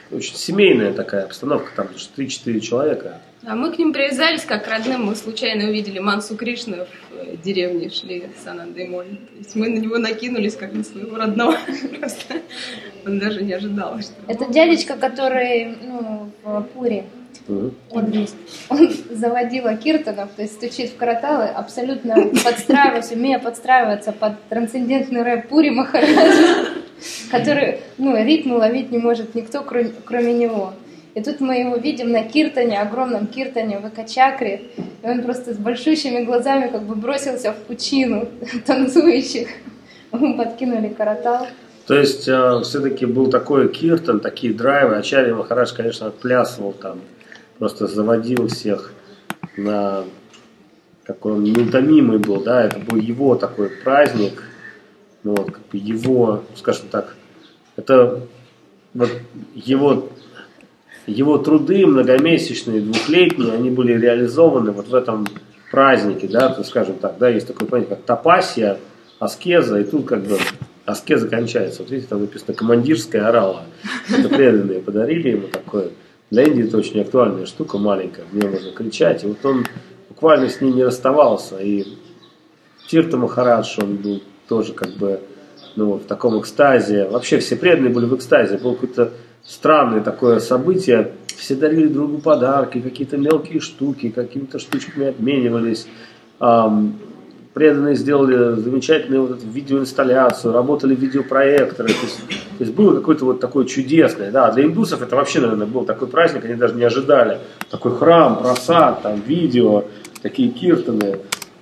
очень семейная такая обстановка, там три-четыре человека. А мы к ним привязались как к родным. Мы случайно увидели Мансу Кришну в деревне, шли с Анандой Моль. То есть мы на него накинулись как на своего родного. Просто он даже не ожидал, что... Это дядечка, который, ну, в Пури. Mm-hmm. Он, он заводила киртанов, то есть стучит в караталы, абсолютно подстраиваясь, умея подстраиваться под трансцендентный рэп Пури Махараджа, который, ну, ритм ловить не может никто, кроме, кроме него. И тут мы его видим на киртане, огромном киртане в Экачакре, и он просто с большущими глазами как бы бросился в пучину танцующих. Мы подкинули каратал. То есть э, все-таки был такой киртан, такие драйвы. Ачарья Махарадж, конечно, отплясывал там, просто заводил всех на... Какой он неутомимый был, да, это был его такой праздник, ну, вот, как бы его, скажем так, это вот его... Его труды многомесячные, двухлетние, они были реализованы вот в этом празднике, да, то, скажем так, да, есть такое понятие, как тапасия, аскеза, и тут как бы аскеза кончается. Вот видите, там написано «командирская орала». Это преданные подарили ему такое. Для Индии это очень актуальная штука, маленькая, в нее можно кричать. И вот он буквально с ним не расставался. И Тирта Махарадж, он был тоже как бы, ну, в таком экстазе. Вообще все преданные были в экстазе. Был какой-то странное такое событие, все дарили друг другу подарки, какие-то мелкие штуки, какими-то штучками обменивались. Эм, преданные сделали замечательную вот эту видеоинсталляцию, работали видеопроекторы. То есть, то есть было какое-то вот такое чудесное. Да, для индусов это вообще, наверное, был такой праздник, они даже не ожидали. Такой храм, просад, там, видео, такие киртаны.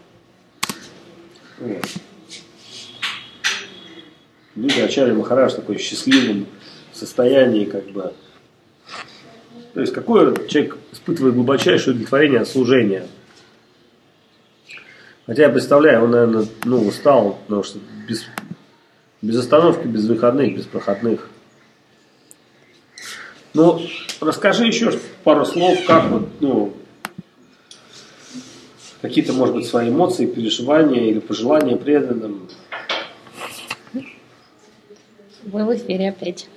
Вот. Люди Ачарья Махарадж такой счастливым состоянии, как бы. То есть, какое человек испытывает глубочайшее удовлетворение от служения. Хотя я представляю, он, наверное, ну, устал, потому что без, без остановки, без выходных, без проходных. Ну, расскажи еще пару слов, как вот, ну, какие-то, может быть, свои эмоции, переживания или пожелания преданным. Вы в эфире опять.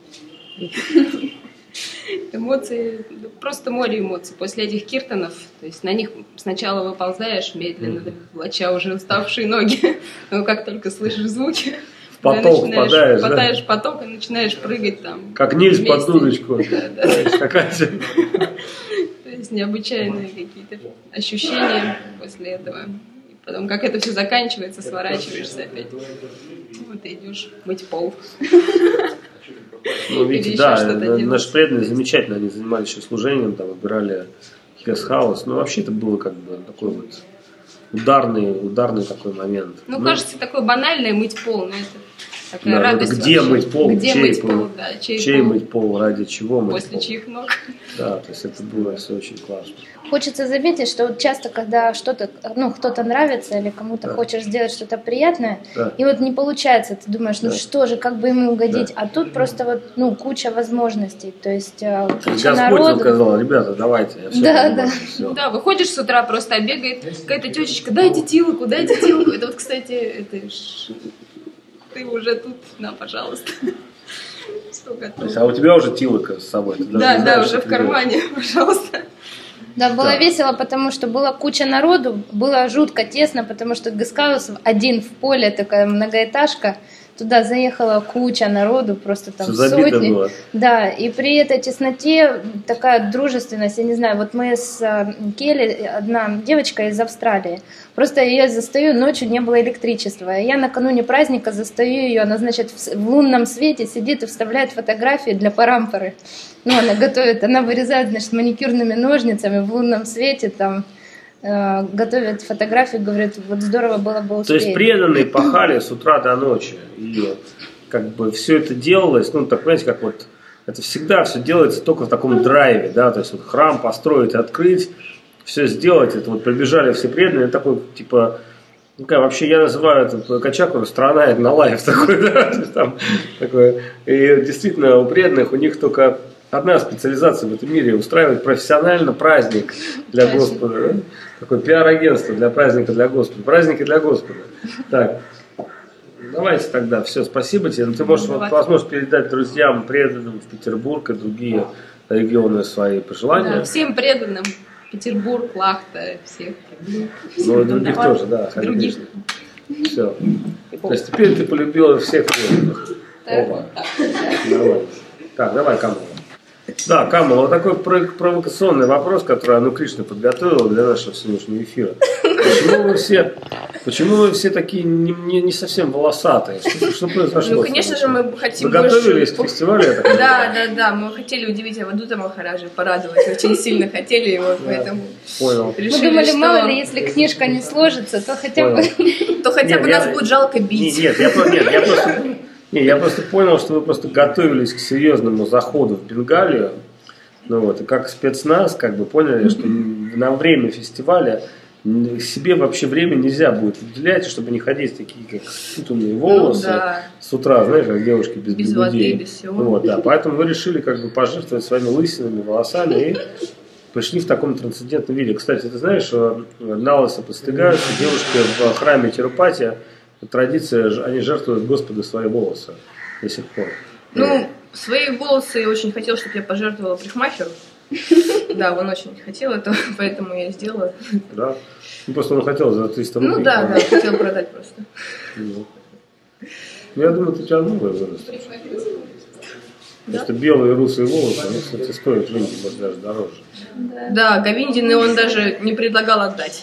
Эмоции, просто море эмоций после этих киртанов. То есть на них сначала выползаешь медленно, влача уже уставшие ноги. Но как только слышишь звуки, в поток впадаешь, впадаешь да? в поток и начинаешь прыгать там. Как Нильс под дудочку. Да, да. То есть необычайные какие-то ощущения после этого. И потом, как это все заканчивается, сворачиваешься опять. Вот и идешь мыть пол. Ну, видите, да, наши преданные замечательно, они занимались еще служением, там, выбирали гестхаус. Ну, вообще это было как бы такой вот ударный, ударный такой момент. Ну, ну кажется, такое банальное мыть пол, но это такая да, радость. Где вообще. мыть пол? Где чей мыть пол? пол, да. Чей, чей пол? мыть пол, ради чего мыть После пол? чьих ног. Да, то есть это было все очень классно. Хочется заметить, что вот часто, когда что-то, ну, кто-то нравится или кому-то да. хочешь сделать что-то приятное, да. и вот не получается, ты думаешь, ну да. что же, как бы ему угодить, да. а тут просто вот, ну, куча возможностей, то есть куча Господь народу. вам сказал, ребята, давайте, я все да, понимаю, да. все. Да, выходишь с утра, просто бегает какая-то тетечка, дайте тилоку, дайте тилоку. Это вот, кстати, это ж... ты уже тут, на, пожалуйста. То есть, а у тебя уже тилока с собой? Ты да, да, знаешь, уже в кармане, делать. Пожалуйста. Да, было да. весело, потому что была куча народу, было жутко тесно, потому что гестхаус один в поле, такая многоэтажка, туда заехала куча народу, просто там Все сотни. Было. Да, и при этой тесноте такая дружественность, я не знаю, вот мы с Келли, одна девочка из Австралии, просто я застаю, ночью не было электричества, я накануне праздника застаю ее, она, значит, в лунном свете сидит и вставляет фотографии для парампоры. Ну, она готовит, она вырезает, значит, маникюрными ножницами в лунном свете, там, э, готовит фотографии, говорит, вот здорово было бы успеть. То есть преданные пахали с утра до ночи, и как бы все это делалось, ну, так, понимаете, как вот, это всегда все делается только в таком драйве, да, то есть вот храм построить, открыть, все сделать, это вот прибежали все преданные, такой, типа, ну, как, вообще я называю это Качакуру страна Этнолайф такой, да, то есть там такое, и действительно у преданных, у них только одна специализация в этом мире — устраивать профессионально праздник для Господа. Да? Такое пиар-агентство для праздника для Господа. Праздники для Господа. Так. Давайте тогда, все, спасибо тебе. Ну, ты можешь, вот, возможно, передать друзьям, преданным в Петербург и другие регионы свои пожелания. Да, всем преданным. Петербург, Лахта, всех. Ну, и других Давай. тоже, да. Других. Все. То есть теперь ты полюбила всех преданных. Оба. Нормально. Так, давай, Камала. Да, Камала, вот такой провокационный вопрос, который Ану Кришна подготовила для нашего сегодняшнего эфира. Почему вы все, почему вы все такие не, не, не совсем волосатые? Что, что произошло? Ну, конечно же, мы хотим Вы готовились больше... к фестивалю? Я так Да, понимаю? да, да, мы хотели удивить Авадута Махараджа, порадовать, очень сильно хотели его, поэтому Понял. Мы решили, думали, что... мало ли, если книжка не сложится, то хотя бы... то хотя Нет, бы я- нас будет жалко бить. Нет, я, про- нет, я просто, не, я просто понял, что вы просто готовились к серьезному заходу в Бенгалию. Ну вот, и как спецназ, как бы поняли, что на время фестиваля себе вообще время нельзя будет уделять, чтобы не ходить такие, как спутанные волосы Ну, да. с утра, знаешь, как девушки без, Без бигудей. воды, без всего. Вот, да, поэтому вы решили как бы пожертвовать своими лысинами, волосами и пришли в таком трансцендентном виде. Кстати, ты знаешь, что на лысо подстригаются девушки в храме Тирупати, традиция, ж- они жертвуют Господу свои волосы до сих пор. Ну, свои волосы очень хотел, чтобы я пожертвовала парикмахеру. Да, он очень хотел этого, поэтому я сделала. Да? Ну, просто он хотел за триста рублей. Ну да, да, хотел продать просто. Ну, я думаю, ты у тебя новые вырастут. Потому что белые русые волосы, они, кстати, стоят в Индии, может, даже дороже. Да, Говиндины он даже не предлагал отдать.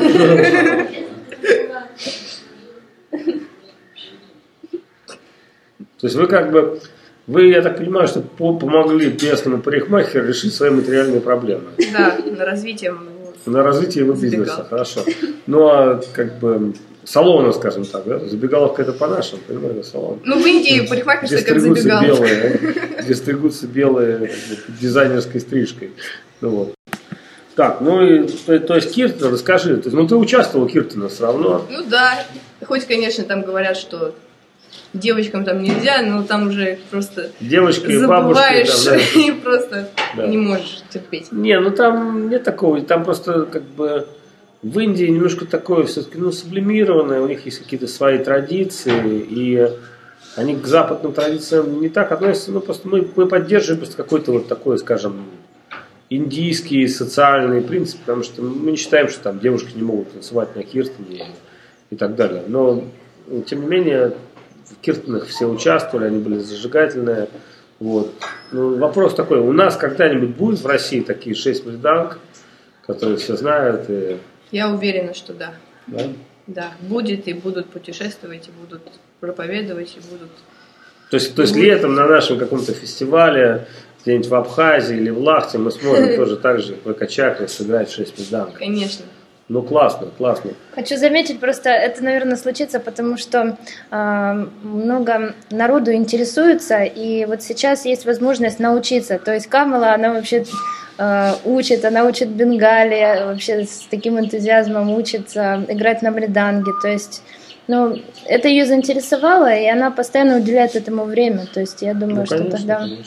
То есть вы как бы, вы, я так понимаю, что по- помогли местному парикмахеру решить свои материальные проблемы. Да, на развитие моего. На развитие его бизнеса, Забегал. хорошо. Ну, а как бы салона, скажем так, да? Забегаловка это по-нашему, понимаете, салон. Ну, в Индии парикмахерство Где как стригутся забегал. белые, где стригутся белые как бы, дизайнерской стрижкой. Ну, вот. Так, ну и то, то есть Киртон, расскажи, то есть, ну ты участвовал Киртона все равно. Ну да, хоть, конечно, там говорят, что девочкам там нельзя, но там уже просто Девочка и бабушка. забываешь Там, да. и просто Да. не можешь терпеть. Не, ну там нет такого, там просто как бы в Индии немножко такое все-таки, ну, сублимированное, у них есть какие-то свои традиции, и они к западным традициям не так относятся, ну, просто мы, мы поддерживаем просто какой-то вот такой, скажем, индийский социальный принцип, потому что мы не считаем, что там девушки не могут танцевать на киртане и, и так далее. Но, тем не менее, в киртанах все участвовали, они были зажигательные. Вот. Ну, вопрос такой, у нас когда-нибудь будет в России такие шесть мриданг, которые все знают? И, Я уверена, что да. да? Да, будет, и будут путешествовать, и будут проповедовать, и будут... То есть, то есть летом на нашем каком-то фестивале, где-нибудь в Абхазии или в Лахте, мы сможем тоже так же в Экачакре сыграть шесть мриданг. Конечно. Ну, классно, классно. Хочу заметить, просто это, наверное, случится, потому что э, много народу интересуется, и вот сейчас есть возможность научиться. То есть Камала, она вообще э, учит, она учит бенгали, вообще с таким энтузиазмом учится играть на мриданге. То есть, ну, это ее заинтересовало, и она постоянно уделяет этому время. То есть я думаю, Ну, что конечно, тогда... конечно.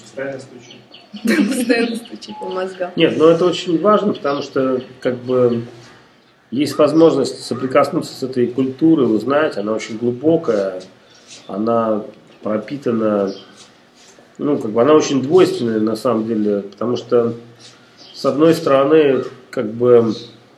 Постоянно стучит по мозгам. Нет, но это очень важно, потому что как бы есть возможность соприкоснуться с этой культурой, узнать, она очень глубокая, она пропитана, ну, как бы она очень двойственная на самом деле, потому что с одной стороны, как бы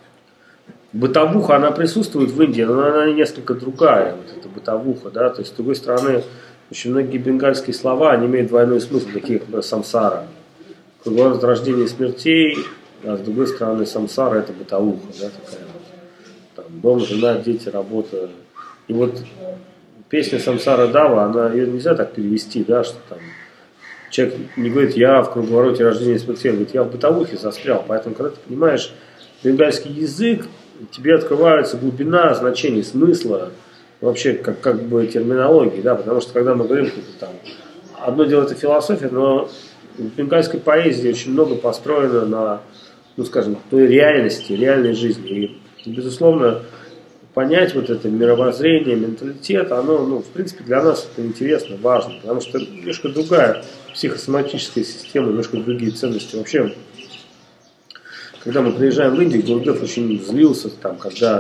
бытовуха, она присутствует в Индии, но она несколько другая, вот эта бытовуха, да, то есть с другой стороны, очень многие бенгальские слова, они имеют двойной смысл, такие как, например, самсара. Круговорот рождения и смертей, а с другой стороны самсара это бытовуха, да, такая вот. Там, дом, жена, дети, работа. И вот песня Самсара Дава, она, ее нельзя так перевести, да, что там человек не говорит, я в круговороте рождения и смерти, он говорит, я в бытовухе застрял. Поэтому, когда ты понимаешь бенгальский язык, тебе открывается глубина значений, смысла, вообще как, как бы терминологии, да, потому что когда мы говорим, что там, одно дело это философия, но в бенгальской поэзии очень много построено на, ну, скажем, той реальности, реальной жизни. И, безусловно, понять вот это мировоззрение, менталитет, оно, ну, в принципе, для нас это интересно, важно, потому что немножко другая психосоматическая система, немножко другие ценности. Вообще, когда мы приезжаем в Индию, Гурдев очень злился, там, когда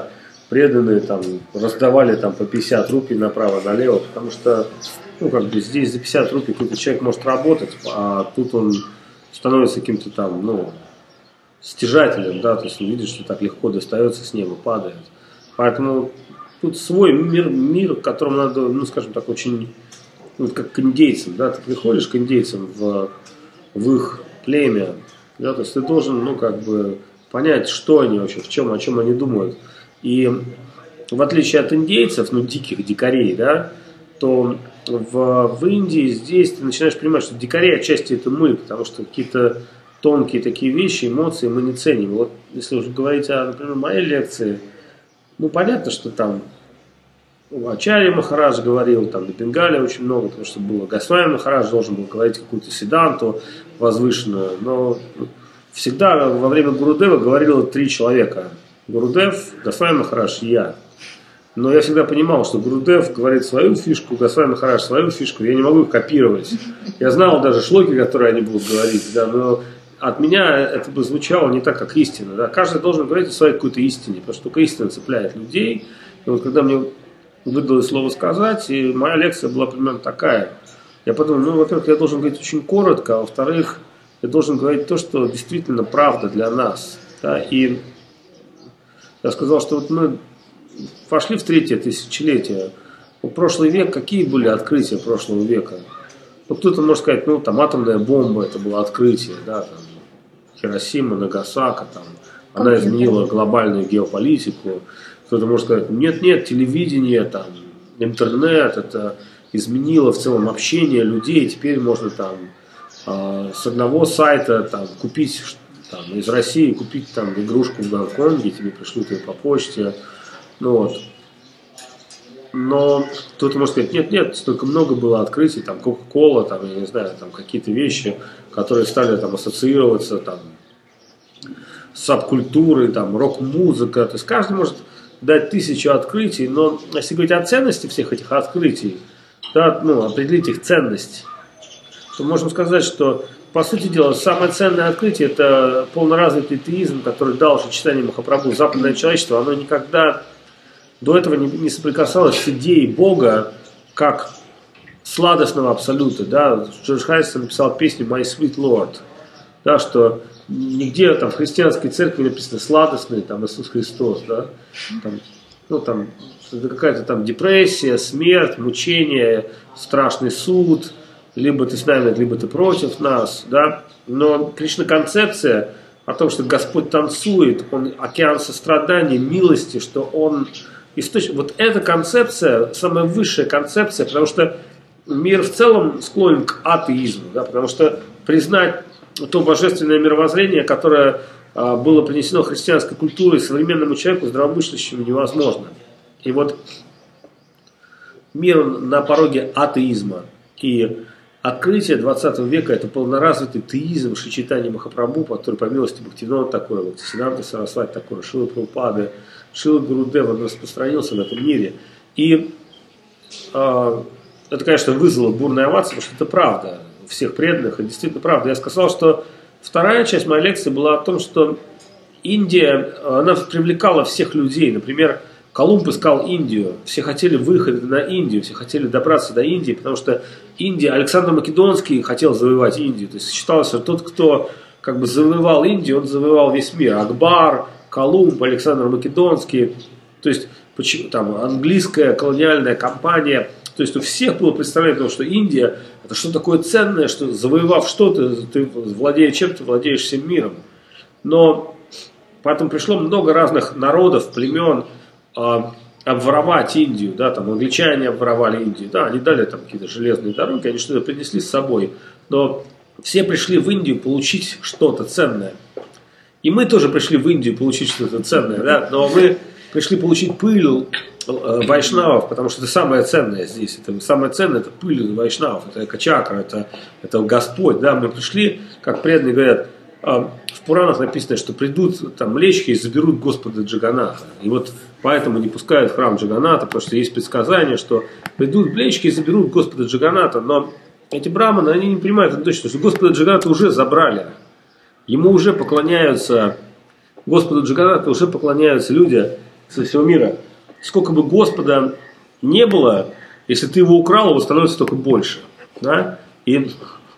преданные там раздавали там по пятьдесят рупий направо-налево, потому что, ну, как бы здесь за пятьдесят рупий какой-то человек может работать, а тут он становится каким-то там, ну, стяжателем, да, то есть он видит, что так легко достается с неба, падает. Поэтому тут свой мир, мир, в котором надо, ну, скажем так, очень, ну, как к индейцам, да, ты приходишь к индейцам в, в их племя, да, то есть ты должен, ну, как бы понять, что они вообще, в чем, о чем они думают. И в отличие от индейцев, ну, диких, дикарей, да, то в, в Индии здесь ты начинаешь понимать, что дикари отчасти это мы, потому что какие-то тонкие такие вещи, эмоции мы не ценим. Вот если уже говорить о, например, моей лекции, ну, понятно, что там Ачарья Махарадж говорил, там на Бенгале очень много, потому что было Госвами Махарадж должен был говорить какую-то седанту возвышенную, но всегда во время Гурудева говорило три человека. Гурудев, Госвами Махарадж и я. Но я всегда понимал, что Гурудев говорит свою фишку, Госвами Махарадж свою фишку, я не могу их копировать. Я знал даже шлоки, которые они будут говорить, да, но от меня это бы звучало не так, как истина. Да. Каждый должен говорить о своей какой-то истине, потому что только истина цепляет людей. И вот когда мне выдалось слово сказать, и моя лекция была примерно такая. Я подумал, ну, во-первых, я должен говорить очень коротко, а во-вторых, я должен говорить то, что действительно правда для нас. Да. И я сказал, что вот мы вошли в третье тысячелетие. В прошлый век, какие были открытия прошлого века? Ну, кто-то может сказать, ну, там атомная бомба, это было открытие, да, там, Хиросима, Нагасака, там, она изменила глобальную геополитику. Кто-то может сказать, нет-нет, телевидение, там, интернет, это изменило в целом общение людей, теперь можно там э, с одного сайта там, купить там, из России, купить там игрушку в Гонконге, тебе пришлют ее по почте, ну вот. Но кто-то может сказать, нет-нет, столько много было открытий, там, Кока-Кола, там, я не знаю, там, какие-то вещи, которые стали там ассоциироваться, там, с субкультурой, там, рок-музыка, то есть каждый может дать тысячу открытий, но если говорить о ценности всех этих открытий, да, ну, определить их ценность, то можем сказать, что, по сути дела, самое ценное открытие – это полноразвитый теизм, который дал уже читание Махапрабху. Западное человечество, оно никогда до этого не, не соприкасалось с идеей Бога как сладостного абсолюта. Да? Джордж Харрисон написал песню «My Sweet Lord», да, что нигде там в христианской церкви написано «сладостный там, Иисус Христос». Да? Там, ну, там, это какая-то там депрессия, смерть, мучение, страшный суд, либо ты с нами, либо ты против нас. Да? Но Кришна-концепция о том, что Господь танцует, Он океан сострадания, милости, что Он источник. Вот эта концепция, самая высшая концепция, потому что мир в целом склонен к атеизму, да? Потому что признать то божественное мировоззрение, которое а, было принесено христианской культурой современному человеку, здравомыслящему, невозможно. И вот мир на пороге атеизма. И открытие двадцатого века – это полноразвитый теизм Шри Чайтанья Махапрабху, который по милости Бхактивинода Такура, Бхактисиданта Сарасвати Такура, Шрилы Прабхупады, Шрилы Гурудева, он распространился в этом мире. И э, это, конечно, вызвало бурные овации, потому что это правда всех преданных, и действительно правда. Я сказал, что вторая часть моей лекции была о том, что Индия, она привлекала всех людей. Например, Колумб искал Индию, все хотели выхода на Индию, все хотели добраться до Индии, потому что Индия, Александр Македонский хотел завоевать Индию. То есть считалось, что тот, кто как бы завоевал Индию, он завоевал весь мир. Акбар, Колумб, Александр Македонский, то есть там английская колониальная компания. То есть у всех было представление, что Индия – это что такое ценное, что завоевав что-то, ты владеешь чем, ты владеешь всем миром. Но поэтому пришло много разных народов, племен, обворовать Индию, да, там англичане обворовали Индию, да, они дали там какие-то железные дороги, они что-то принесли с собой, но все пришли в Индию получить что-то ценное. И мы тоже пришли в Индию получить что-то ценное, да, но мы пришли получить пыль э, вайшнавов, потому что это самое ценное здесь, это самое ценное, это пыль вайшнавов, это экачакра, это, это Господь, да, мы пришли, как преданные говорят, в Пуранах написано, что придут там млечки и заберут Господа Джаганата. И вот поэтому не пускают в храм Джаганата, потому что есть предсказание, что придут млечки и заберут Господа Джаганата. Но эти браманы, они не понимают это точно, что Господа Джаганата уже забрали. Ему уже поклоняются, Господу Джаганата уже поклоняются люди со всего мира. Сколько бы Господа не было, если ты его украл, его становится только больше. Да? И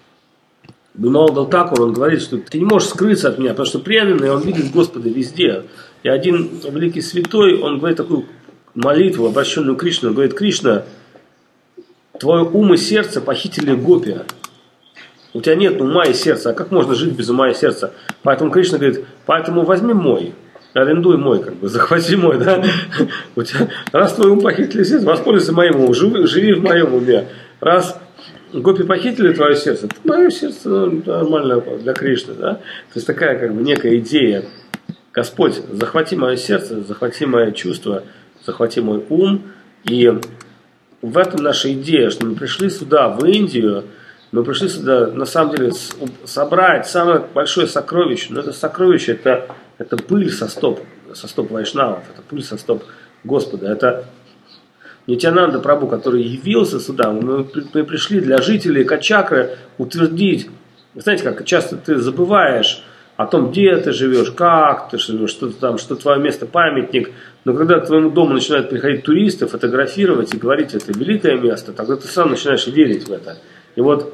Бимал Далтакур, он говорит, что ты не можешь скрыться от меня, потому что преданный, он видит Господа везде. И один великий святой, он говорит такую молитву, обращенную к Кришне, он говорит: Кришна, твой ум и сердце похитили гопи. У тебя нет ума и сердца, а как можно жить без ума и сердца? Поэтому Кришна говорит: поэтому возьми мой, арендуй мой, как бы, захвати мой, да? У тебя, раз твой ум похитили сердце, воспользуйся моим умом, живи, живи в моем уме. Раз гопи похитили твое сердце, то мое сердце, ну, нормально для Кришны, да? То есть такая, как бы, некая идея. Господь, захвати мое сердце, захвати мои чувства, захвати мой ум. И в этом наша идея, что мы пришли сюда, в Индию, мы пришли сюда, на самом деле, собрать самое большое сокровище. Но это сокровище, это, это пыль со стоп, со стоп вайшнавов, это пыль со стоп Господа. Это Нитьянанда Прабху, который явился сюда. Мы, мы пришли для жителей Качакры утвердить. Знаете, как часто ты забываешь о том, где ты живешь, как ты живешь, что, там, что твое место памятник. Но когда к твоему дому начинают приходить туристы, фотографировать и говорить: это великое место, тогда ты сам начинаешь верить в это. И вот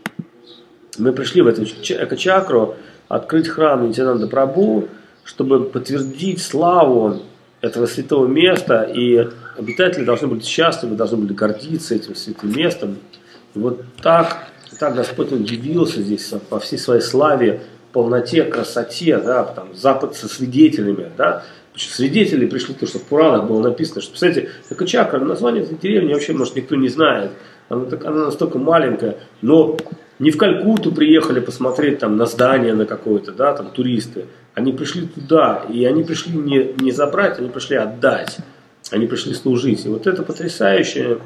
мы пришли в эту эко-чакру открыть храм Нитьянанда Прабху, чтобы подтвердить славу этого святого места, и обитатели должны быть счастливы, должны были гордиться этим святым местом. И вот так, так Господь Он явился здесь по всей своей славе, полноте, красоте, да, там, Запад со свидетелями, да. Свидетели пришли, то, что в Пуранах было написано, что, представляете, эко-чакра, название этой деревни вообще, может, никто не знает. Она, так, она настолько маленькая, но не в Калькутту приехали посмотреть там на здание на какое-то, да, там туристы. Они пришли туда, и они пришли не, не забрать, они пришли отдать. Они пришли служить. И вот это потрясающее,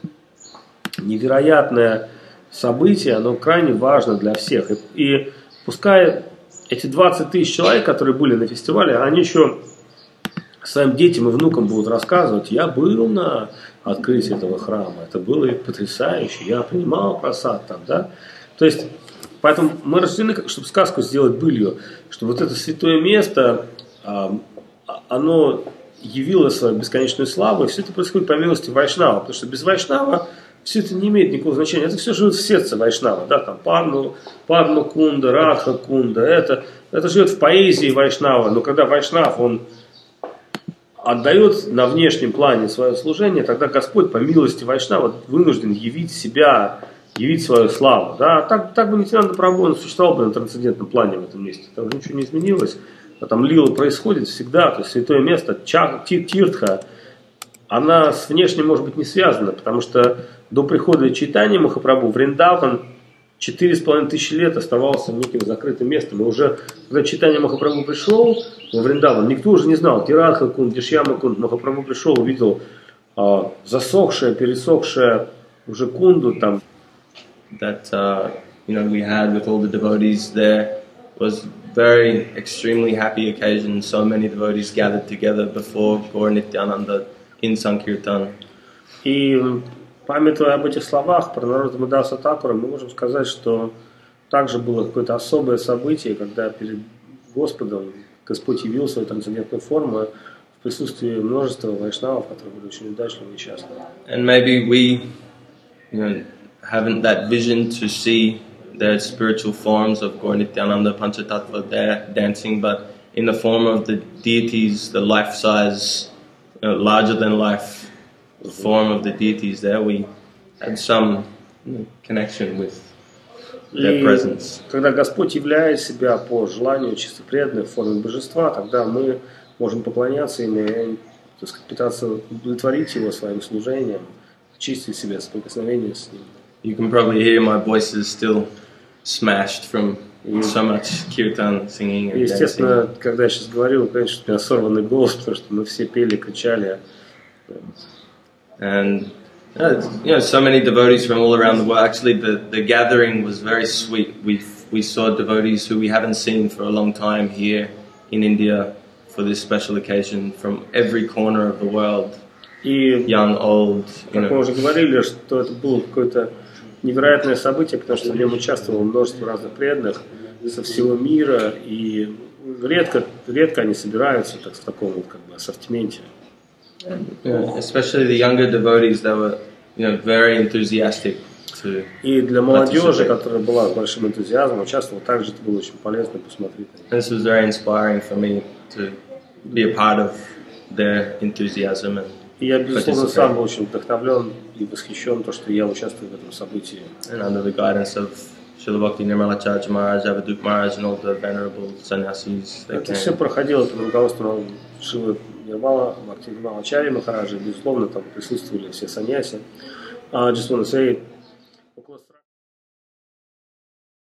невероятное событие, оно крайне важно для всех. И, и пускай эти двадцать тысяч человек, которые были на фестивале, они еще своим детям и внукам будут рассказывать: я был на открытии этого храма, это было потрясающе, я принимал просад там, да. То есть, поэтому мы рождены, чтобы сказку сделать былью, что вот это святое место, оно явило свою бесконечную славу, и все это происходит по милости Вайшнава, потому что без Вайшнава все это не имеет никакого значения. Это все живет в сердце Вайшнава, да, там Падма, Падма Кунда, Радха Кунда, это, это живет в поэзии Вайшнава, но когда Вайшнав, он отдает на внешнем плане свое служение, тогда Господь по милости Вайшнава вынужден явить себя, явить свою славу. Да? Так, так бы Нитьянанда Прабху, он существовал бы на трансцендентном плане в этом месте. Там ничего не изменилось. А там лила происходит всегда. То есть святое место, чак, тиртха, она с внешним, может быть, не связана, потому что до прихода Чайтаньи Махапрабху Вриндаван четыре с половиной тысячи лет оставался неким закрытым местом. И уже когда Чайтанья Махапрабху пришел во Вриндаван, никто уже не знал, Тирадха Кунд, Дишьяма Кунд. Махапрабху пришел, увидел а, засохшее, пересохшее уже кунду там. That uh, you know we had with all the devotees there was very extremely happy occasion. So many devotees gathered together before Gaur Nityananda in Sankirtan. И памятуя об этих словах про Наротама Даса Такура, мы можем сказать, что также было какое-то особое событие, когда перед Господом Господь явил свою трансцендентную форму в присутствии множества вайшнавов, которые были очень удачливы и счастливы. And maybe we, you know, haven't that vision to see the spiritual forms of Gaur Nityananda Panchatattva there dancing, but in the form of the deities, the life-size, you know, larger than life form of the deities there, we had some, you know, connection with their presence. И когда Господь являет себя по желанию чисто преданной в форме божества, тогда мы можем поклоняться Ему и, так сказать, пытаться удовлетворить Его своим служением, очистить себя соприкосновение с Ним. You can probably hear my voice is still smashed from so much kirtan singing and Естественно, dancing. когда я сейчас говорю, вы понимаете, что у меня сорванный голос, потому что мы все пели, кричали. And uh, you know, so many devotees from all around the world. Actually, the, the gathering was very sweet. We we saw devotees who we haven't seen for a long time here in India for this special occasion from every corner of the world. И, young, old, you как мы уже говорили, что это было какое-то невероятное событие, потому что в нем участвовало множество разных преданных со всего мира, и редко, редко они собираются так, в таком вот, как бы, ассортименте. Yeah, especially the younger devotees that were, you know, very enthusiastic to. И для молодежи, которая была с большим энтузиазмом, участвовала, также это было очень полезно посмотреть. This was very inspiring for me to be a part of their enthusiasm and И я, безусловно, сам был очень вдохновлен и восхищен, то, что я участвую в этом событии. And under the guidance of Srila Bhakti Nirmalacharya Maharaj, Avadut Maharaj, and all the venerable sannyasis. Это все проходило под руководством Шивы Нирмала, Бхакти Нирмалачарьи Махараджа, безусловно, там присутствовали все саньяси. I just want to say,